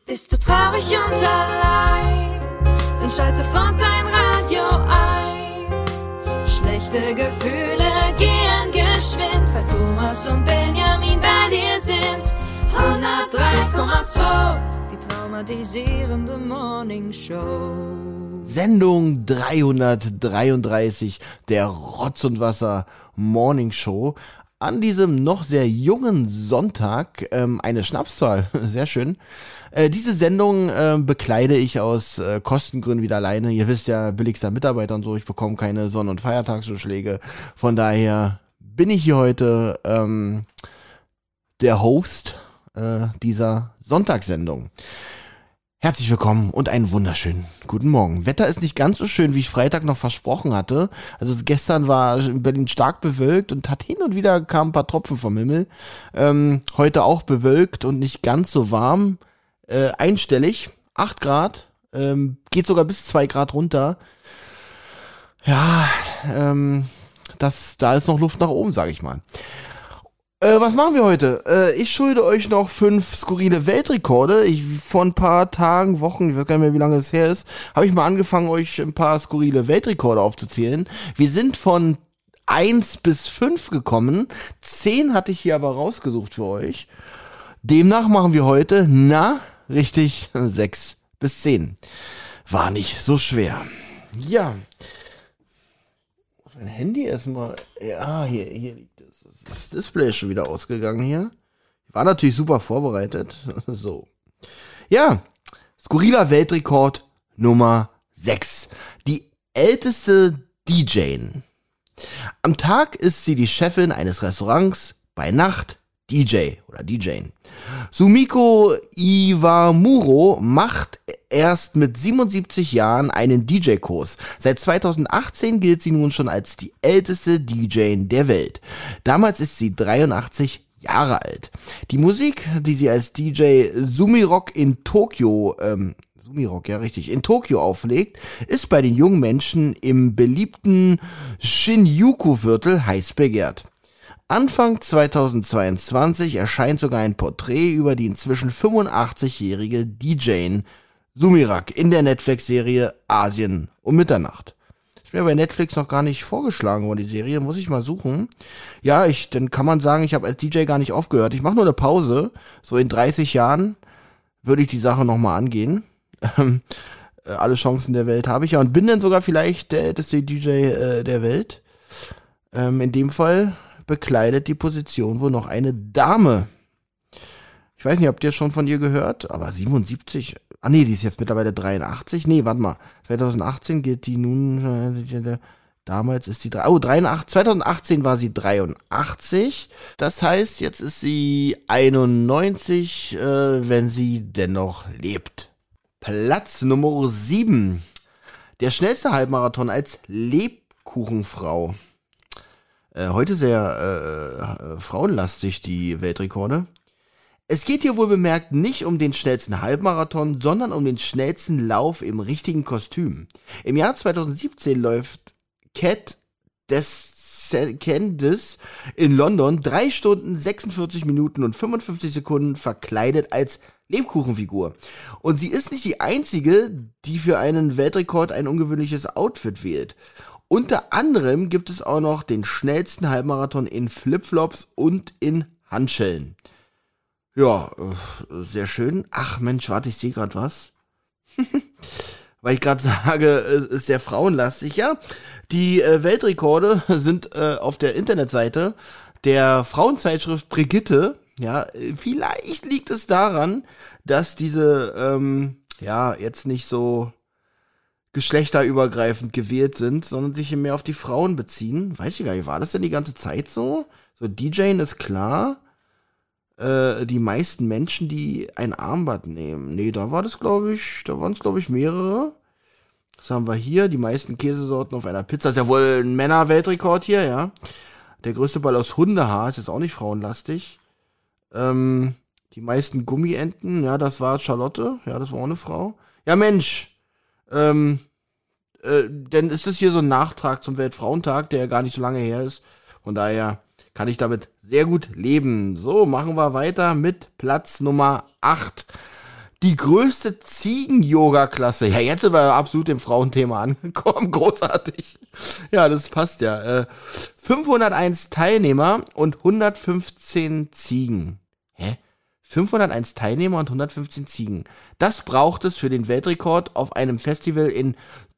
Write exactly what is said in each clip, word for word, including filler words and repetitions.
Bist du traurig und allein, dann schalt sofort dein Radio ein. Schlechte Gefühle gehen geschwind, weil Thomas und Benjamin bei dir sind. hundertdrei Komma zwei, die traumatisierende Morning Show. Sendung dreihundertdreiunddreißig der Rotz und Wasser Morning Show. An diesem noch sehr jungen Sonntag ähm, eine Schnapszahl, sehr schön. Äh, diese Sendung äh, bekleide ich aus äh, Kostengründen wieder alleine. Ihr wisst ja, billigster Mitarbeiter und so, ich bekomme keine Sonn- und Feiertagszuschläge. Von daher bin ich hier heute ähm, der Host äh, dieser Sonntagssendung. Herzlich willkommen und einen wunderschönen guten Morgen. Wetter ist nicht ganz so schön, wie ich Freitag noch versprochen hatte. Also gestern war in Berlin stark bewölkt und hat hin und wieder kamen ein paar Tropfen vom Himmel. Ähm, heute auch bewölkt und nicht ganz so warm. Äh, einstellig, acht Grad, ähm, geht sogar bis zwei Grad runter. Ja, ähm, das, da ist noch Luft nach oben, sage ich mal. Äh, was machen wir heute? Äh, ich schulde euch noch fünf skurrile Weltrekorde. Ich, vor ein paar Tagen, Wochen, ich weiß gar nicht mehr, wie lange es her ist, habe ich mal angefangen, euch ein paar skurrile Weltrekorde aufzuzählen. Wir sind von eins bis fünf gekommen. zehn hatte ich hier aber rausgesucht für euch. Demnach machen wir heute, na, richtig, sechs bis zehn. War nicht so schwer. Ja. Mein Handy erstmal. Ja, hier, hier liegt es. Das Display ist schon wieder ausgegangen hier. Ich war natürlich super vorbereitet. So. Ja, skurriler Weltrekord Nummer sechs. Die älteste D J. Am Tag ist sie die Chefin eines Restaurants, bei Nacht D J oder D J. Sumiko Iwamuro macht erst mit siebenundsiebzig Jahren einen D J-Kurs. Seit zweitausendachtzehn gilt sie nun schon als die älteste D J der Welt. Damals ist sie dreiundachtzig Jahre alt. Die Musik, die sie als D J Sumirock in Tokio, ähm, Sumirock, ja richtig, in Tokio auflegt, ist bei den jungen Menschen im beliebten Shinjuku-Viertel heiß begehrt. Anfang zweitausendzweiundzwanzig erscheint sogar ein Porträt über die inzwischen fünfundachtzigjährige D J Sumirak in der Netflix-Serie Asien um Mitternacht. Ist mir bei Netflix noch gar nicht vorgeschlagen worden, die Serie, muss ich mal suchen. Ja, ich, dann kann man sagen, ich habe als D J gar nicht aufgehört. Ich mache nur eine Pause. So in dreißig Jahren würde ich die Sache nochmal angehen. Ähm, äh, alle Chancen der Welt habe ich ja und bin dann sogar vielleicht der älteste D J äh, der Welt. Ähm, in dem Fall bekleidet die Position wohl noch eine Dame. Ich weiß nicht, habt ihr schon von ihr gehört? Aber siebenundsiebzig, ah nee, die ist jetzt mittlerweile dreiundachtzig. Nee, warte mal, zweitausendachtzehn gilt die nun, äh, damals ist die, oh, dreiundachtzig, zweitausendachtzehn war sie dreiundachtzig. Das heißt, jetzt ist sie einundneunzig, äh, wenn sie dennoch lebt. Platz Nummer sieben. Der schnellste Halbmarathon als Lebkuchenfrau. Äh, heute sehr äh, frauenlastig, die Weltrekorde. Es geht hier wohl bemerkt nicht um den schnellsten Halbmarathon, sondern um den schnellsten Lauf im richtigen Kostüm. Im Jahr zweitausendsiebzehn läuft Cat Descendis in London drei Stunden, sechsundvierzig Minuten und fünfundfünfzig Sekunden verkleidet als Lebkuchenfigur. Und sie ist nicht die einzige, die für einen Weltrekord ein ungewöhnliches Outfit wählt. Unter anderem gibt es auch noch den schnellsten Halbmarathon in Flipflops und in Handschellen. Ja, äh, sehr schön. Ach Mensch, warte, ich sehe gerade was. Weil ich gerade sage, es ist sehr frauenlastig. Ja, die äh, Weltrekorde sind äh, auf der Internetseite der Frauenzeitschrift Brigitte. Ja, vielleicht liegt es daran, dass diese, ähm, ja, jetzt nicht so geschlechterübergreifend gewählt sind, sondern sich mehr auf die Frauen beziehen. Weiß ich gar nicht, war das denn die ganze Zeit so? So, D J ist klar. Äh, die meisten Menschen, die ein Armband nehmen. Nee, da war das, glaube ich, da waren es, glaube ich, mehrere. Was haben wir hier? Die meisten Käsesorten auf einer Pizza. Ist ja wohl ein Männer-Weltrekord hier, ja. Der größte Ball aus Hundehaar, ist jetzt auch nicht frauenlastig. Ähm, die meisten Gummienten, ja, das war Charlotte. Ja, das war auch eine Frau. Ja, Mensch. Ähm, äh, denn ist es hier so ein Nachtrag zum Weltfrauentag, der ja gar nicht so lange her ist. Von daher kann ich damit sehr gut leben. So, machen wir weiter mit Platz Nummer acht. Die größte Ziegen-Yoga-Klasse. Ja, jetzt sind wir absolut im Frauenthema angekommen. Großartig. Ja, das passt ja. Äh, fünfhunderteins Teilnehmer und hundertfünfzehn Ziegen. Hä? fünfhunderteins Teilnehmer und hundertfünfzehn Ziegen. Das braucht es für den Weltrekord auf einem Festival in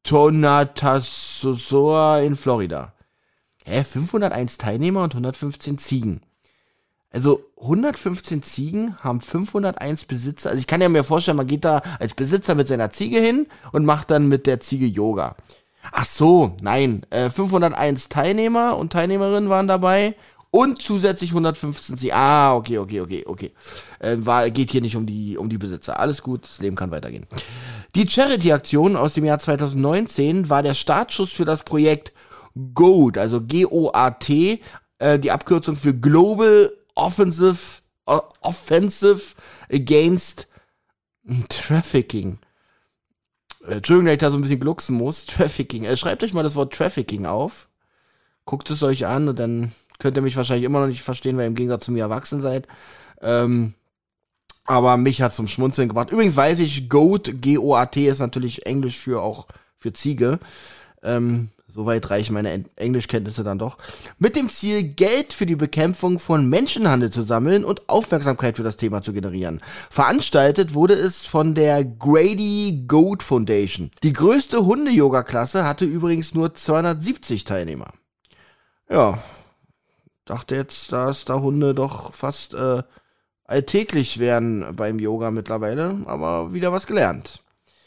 Tonatasoa in Florida. Hä? fünfhunderteins Teilnehmer und hundertfünfzehn Ziegen. Also hundertfünfzehn Ziegen haben fünfhunderteins Besitzer. Also ich kann ja mir vorstellen, man geht da als Besitzer mit seiner Ziege hin und macht dann mit der Ziege Yoga. Ach so, nein. Äh, fünfhunderteins Teilnehmer und Teilnehmerinnen waren dabei und zusätzlich hundertfünfzehn Ziegen. Ah, okay, okay, okay, okay. Äh, war, geht hier nicht um die, um die Besitzer. Alles gut, das Leben kann weitergehen. Die Charity-Aktion aus dem Jahr zweitausendneunzehn war der Startschuss für das Projekt GOAT, also G O A T, äh, die Abkürzung für Global Offensive, uh, Offensive Against Trafficking. Äh, Entschuldigung, dass ich da so ein bisschen glucksen muss. Trafficking. Äh, schreibt euch mal das Wort Trafficking auf. Guckt es euch an und dann könnt ihr mich wahrscheinlich immer noch nicht verstehen, weil ihr im Gegensatz zu mir erwachsen seid. Ähm, aber mich hat zum Schmunzeln gebracht. Übrigens weiß ich, GOAT, G O A T ist natürlich Englisch für auch für Ziege. Ähm, Soweit reichen meine Eng- Englischkenntnisse dann doch. Mit dem Ziel, Geld für die Bekämpfung von Menschenhandel zu sammeln und Aufmerksamkeit für das Thema zu generieren. Veranstaltet wurde es von der Grady Goat Foundation. Die größte Hunde-Yoga-Klasse hatte übrigens nur zweihundertsiebzig Teilnehmer. Ja, dachte jetzt, dass da Hunde doch fast äh, alltäglich wären beim Yoga mittlerweile, aber wieder was gelernt.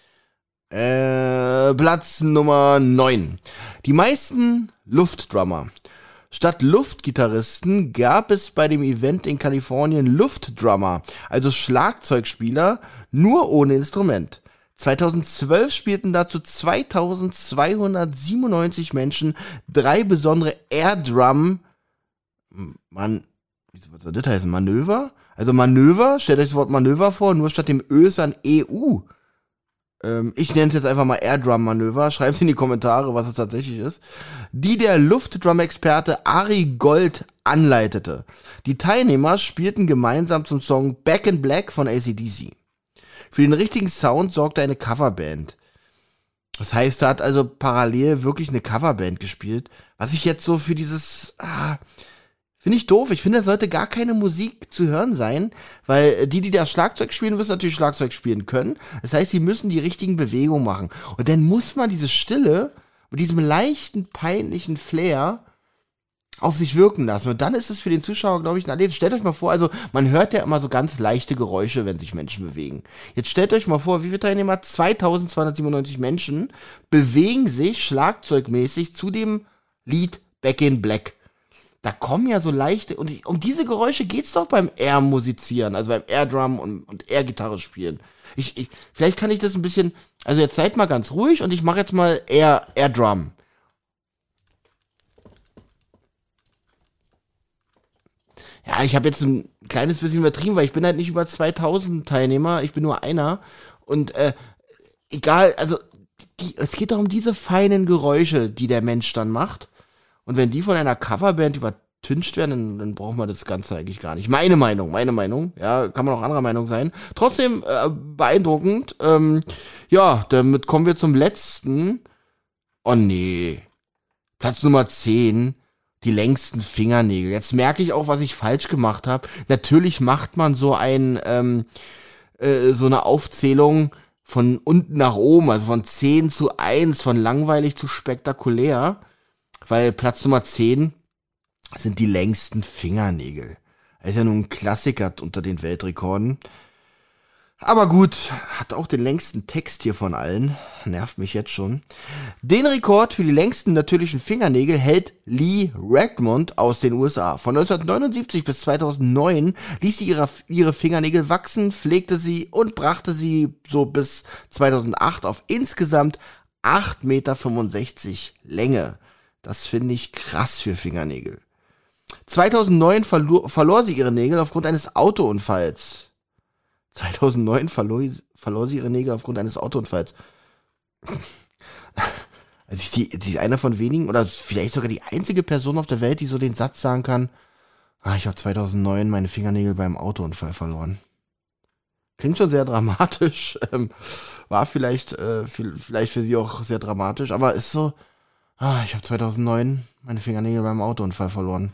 Äh, Platz Nummer neun. Die meisten Luftdrummer. Statt Luftgitarristen gab es bei dem Event in Kalifornien Luftdrummer, also Schlagzeugspieler, nur ohne Instrument. zweitausendzwölf spielten dazu zweitausendzweihundertsiebenundneunzig Menschen drei besondere Airdrum, man, wie soll das heißen, Manöver? Also Manöver, stellt euch das Wort Manöver vor, nur statt dem Ö ist ein E U. Ich nenne es jetzt einfach mal Airdrum-Manöver. Schreibt es in die Kommentare, was es tatsächlich ist. Die der Luftdrum-Experte Ari Gold anleitete. Die Teilnehmer spielten gemeinsam zum Song Back in Black von A C D C. Für den richtigen Sound sorgte eine Coverband. Das heißt, da hat also parallel wirklich eine Coverband gespielt. Was ich jetzt so für dieses... Ah, Finde ich doof. Ich finde, da sollte gar keine Musik zu hören sein, weil die, die da Schlagzeug spielen, müssen natürlich Schlagzeug spielen können. Das heißt, sie müssen die richtigen Bewegungen machen. Und dann muss man diese Stille mit diesem leichten, peinlichen Flair auf sich wirken lassen. Und dann ist es für den Zuschauer, glaube ich, ein Erlebnis. Stellt euch mal vor, also man hört ja immer so ganz leichte Geräusche, wenn sich Menschen bewegen. Jetzt stellt euch mal vor, wie viele Teilnehmer? zweitausendzweihundertsiebenundneunzig Menschen bewegen sich schlagzeugmäßig zu dem Lied Back in Black. Da kommen ja so leichte, und ich, um diese Geräusche geht's doch beim Air-Musizieren, also beim Air-Drum und, und Air-Gitarre spielen. Ich, ich, vielleicht kann ich das ein bisschen, also jetzt seid mal ganz ruhig und ich mache jetzt mal Air, Air-Drum. Ja, ich habe jetzt ein kleines bisschen übertrieben, weil ich bin halt nicht über zweitausend Teilnehmer, ich bin nur einer. Und äh, egal, also die, es geht doch um diese feinen Geräusche, die der Mensch dann macht. Und wenn die von einer Coverband übertüncht werden, dann, dann braucht man das Ganze eigentlich gar nicht. Meine Meinung, meine Meinung. Ja, kann man auch anderer Meinung sein. Trotzdem äh, beeindruckend. Ähm, ja, damit kommen wir zum letzten. Oh nee. Platz Nummer zehn. Die längsten Fingernägel. Jetzt merke ich auch, was ich falsch gemacht habe. Natürlich macht man so ein, ähm, äh, so eine Aufzählung von unten nach oben, also von zehn zu eins, von langweilig zu spektakulär. Weil Platz Nummer zehn sind die längsten Fingernägel. Das ist ja nun ein Klassiker unter den Weltrekorden. Aber gut, hat auch den längsten Text hier von allen. Nervt mich jetzt schon. Den Rekord für die längsten natürlichen Fingernägel hält Lee Redmond aus den U S A. Von neunzehnhundertneunundsiebzig bis zweitausendneun ließ sie ihre, ihre Fingernägel wachsen, pflegte sie und brachte sie so bis zweitausendacht auf insgesamt acht Komma fünfundsechzig Meter Länge. Das finde ich krass für Fingernägel. zweitausendneun verlor, verlor sie ihre Nägel aufgrund eines Autounfalls. zweitausendneun verlor, verlor sie ihre Nägel aufgrund eines Autounfalls. Also sie, sie ist einer von wenigen, oder vielleicht sogar die einzige Person auf der Welt, die so den Satz sagen kann, ah, ich habe zweitausendneun meine Fingernägel beim Autounfall verloren. klingt schon sehr dramatisch. Ähm, war vielleicht, äh, vielleicht für sie auch sehr dramatisch, aber ist so, ah, ich habe zweitausendneun meine Fingernägel beim Autounfall verloren.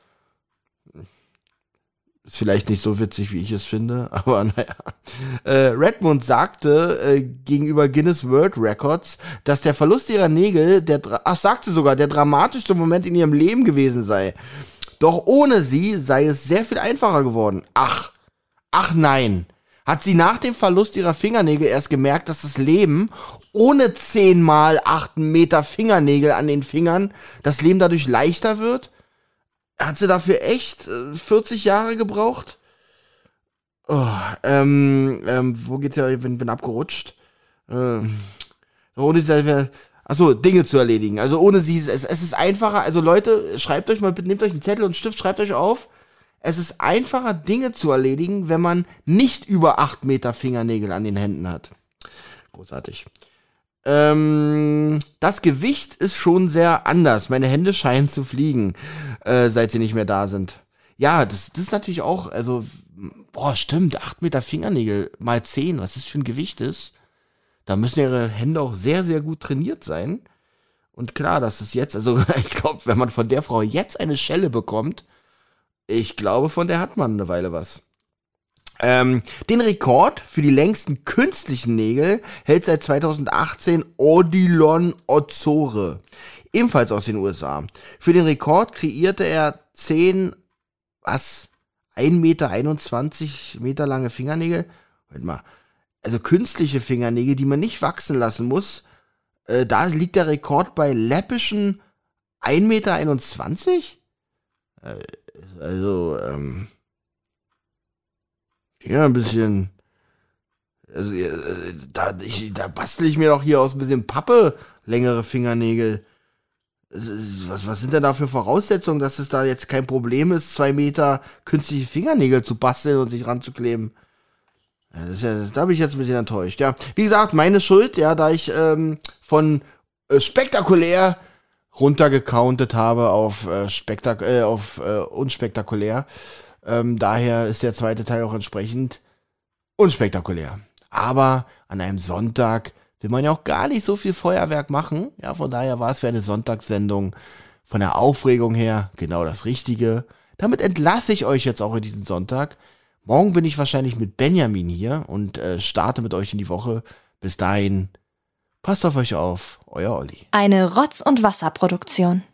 Ist vielleicht nicht so witzig, wie ich es finde, aber naja. Äh, Redmond sagte äh, gegenüber Guinness World Records, dass der Verlust ihrer Nägel, der, ach, sagte sogar, der dramatischste Moment in ihrem Leben gewesen sei. Doch ohne sie sei es sehr viel einfacher geworden. Ach, ach nein. Hat sie nach dem Verlust ihrer Fingernägel erst gemerkt, dass das Leben ohne zehn mal acht Meter Fingernägel an den Fingern, das Leben dadurch leichter wird? Hat sie dafür echt äh, vierzig Jahre gebraucht? Oh, ähm, ähm, wo geht's ja, ich bin, bin abgerutscht. Ähm, ohne sie, achso, Dinge zu erledigen. Also ohne sie, es, es ist einfacher, also Leute, schreibt euch mal, nehmt euch einen Zettel und einen Stift, schreibt euch auf. Es ist einfacher, Dinge zu erledigen, wenn man nicht über acht Meter Fingernägel an den Händen hat. Großartig. Ähm, das Gewicht ist schon sehr anders. Meine Hände scheinen zu fliegen, äh, seit sie nicht mehr da sind. Ja, das, das ist natürlich auch, also, boah, stimmt, acht Meter Fingernägel mal zehn, was das für ein Gewicht ist. Da müssen ihre Hände auch sehr, sehr gut trainiert sein. Und klar, das ist jetzt, also ich glaube, wenn man von der Frau jetzt eine Schelle bekommt, ich glaube, von der hat man eine Weile was. Ähm, den Rekord für die längsten künstlichen Nägel hält seit zweitausendachtzehn Odilon Ozore, ebenfalls aus den U S A. Für den Rekord kreierte er zehn, was, ein Meter einundzwanzig Meter lange Fingernägel. Warte mal, also künstliche Fingernägel, die man nicht wachsen lassen muss. Äh, da liegt der Rekord bei läppischen ein Meter einundzwanzig? Äh, also, ähm... ja, ein bisschen, also, äh, da, ich, da bastel ich mir doch hier aus ein bisschen Pappe längere Fingernägel. Was, was sind denn da für Voraussetzungen, dass es da jetzt kein Problem ist, zwei Meter künstliche Fingernägel zu basteln und sich ranzukleben? Ja, das ist ja, da bin ich jetzt ein bisschen enttäuscht, ja. Wie gesagt, meine Schuld, ja, da ich ähm, von äh, spektakulär runtergecountet habe auf, äh, spektak äh, auf äh, unspektakulär. Ähm, daher ist der zweite Teil auch entsprechend unspektakulär. Aber an einem Sonntag will man ja auch gar nicht so viel Feuerwerk machen. Ja, von daher war es für eine Sonntagssendung von der Aufregung her genau das Richtige. Damit entlasse ich euch jetzt auch in diesen Sonntag. Morgen bin ich wahrscheinlich mit Benjamin hier und äh, starte mit euch in die Woche. Bis dahin, passt auf euch auf, euer Olli. Eine Rotz- und Wasserproduktion.